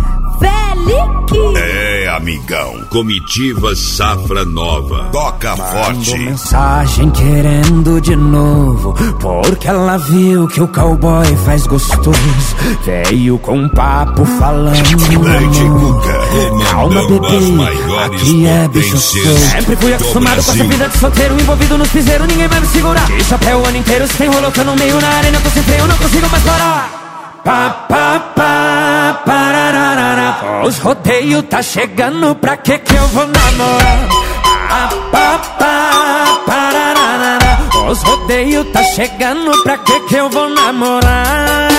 É, amigão, comitiva safra nova. Toca forte. Mando mensagem querendo de novo, porque ela viu que o cowboy faz gostoso. Veio com papo falando amor. Calma, bebê, aqui é bicho solto. Sempre fui acostumado com essa vida de solteiro, envolvido nos piseiros, ninguém vai me segurar. De chapéu o ano inteiro, sem rolo que eu no meio, na arena tô sem freio, não consigo mais parar. Pá, pá, pá, parararara. Os rodeios tá chegando, pra que eu vou namorar? Pá, pá, pá, parararara. Os rodeios tá chegando, pra que eu vou namorar?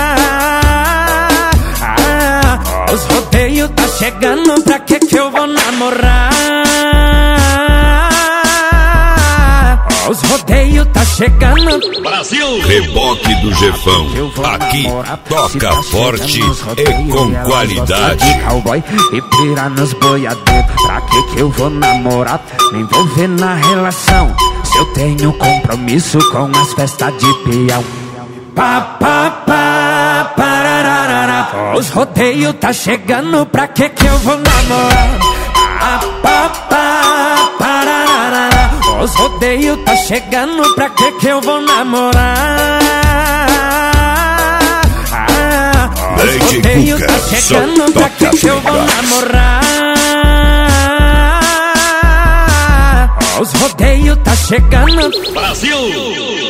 Os rodeios tá chegando, pra que eu vou namorar? Os rodeios tá chegando. Brasil! Reboque do Jefão. Aqui toca forte e com qualidade. Cowboy e pira nos boiadeiros. Pra que eu vou namorar? Me envolver na relação, se eu tenho compromisso com as festas de peão. Pá, pá, pá, parararara. Os rodeios tá chegando, pra que eu vou namorar? Pá, pá, pá, parararara. Os rodeios tá chegando, pra que eu vou namorar? Os rodeios tá chegando, pra que eu vou namorar? Os rodeios tá chegando. Brasil!